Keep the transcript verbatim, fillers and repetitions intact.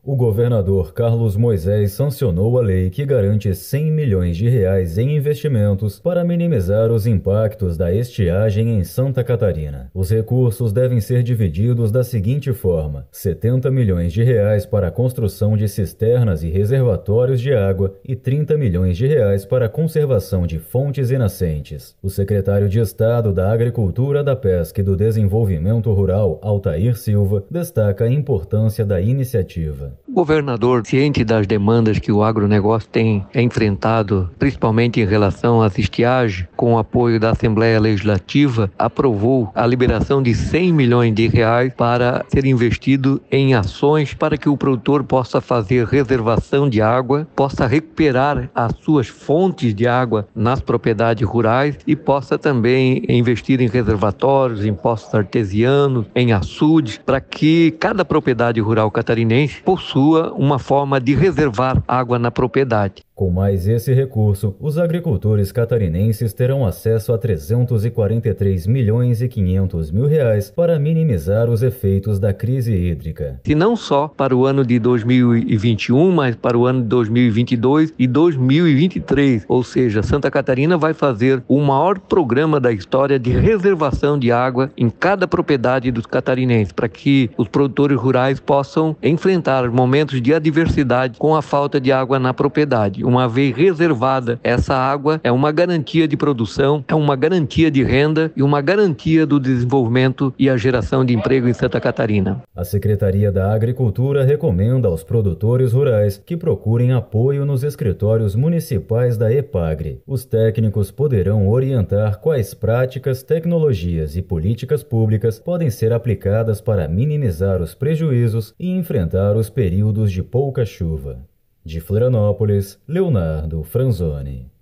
O governador Carlos Moisés sancionou a lei que garante cem milhões de reais em investimentos para minimizar os impactos da estiagem em Santa Catarina. Os recursos devem ser divididos da seguinte forma: setenta milhões de reais para a construção de cisternas e reservatórios de água e trinta milhões de reais para a conservação de fontes e nascentes. O secretário de Estado da Agricultura, da Pesca e do Desenvolvimento Rural, Altair Silva, destaca a importância da iniciativa. O governador, ciente das demandas que o agronegócio tem enfrentado, principalmente em relação às estiagens, com o apoio da Assembleia Legislativa, aprovou a liberação de cem milhões de reais para ser investido em ações para que o produtor possa fazer reservação de água, possa recuperar as suas fontes de água nas propriedades rurais e possa também investir em reservatórios, em poços artesianos, em açudes, para que cada propriedade rural catarinense possua uma forma de reservar água na propriedade. Com mais esse recurso, os agricultores catarinenses terão acesso a trezentos e quarenta e três milhões e quinhentos mil reais para minimizar os efeitos da crise hídrica. E não só para o ano de dois mil e vinte e um, mas para o ano de dois mil e vinte e dois e dois mil e vinte e três. Ou seja, Santa Catarina vai fazer o maior programa da história de reservação de água em cada propriedade dos catarinenses, para que os produtores rurais possam enfrentar momentos de adversidade com a falta de água na propriedade. Uma vez reservada, essa água é uma garantia de produção, é uma garantia de renda e uma garantia do desenvolvimento e a geração de emprego em Santa Catarina. A Secretaria da Agricultura recomenda aos produtores rurais que procurem apoio nos escritórios municipais da EPAGRE. Os técnicos poderão orientar quais práticas, tecnologias e políticas públicas podem ser aplicadas para minimizar os prejuízos e enfrentar os períodos de pouca chuva. De Florianópolis, Leonardo Franzoni.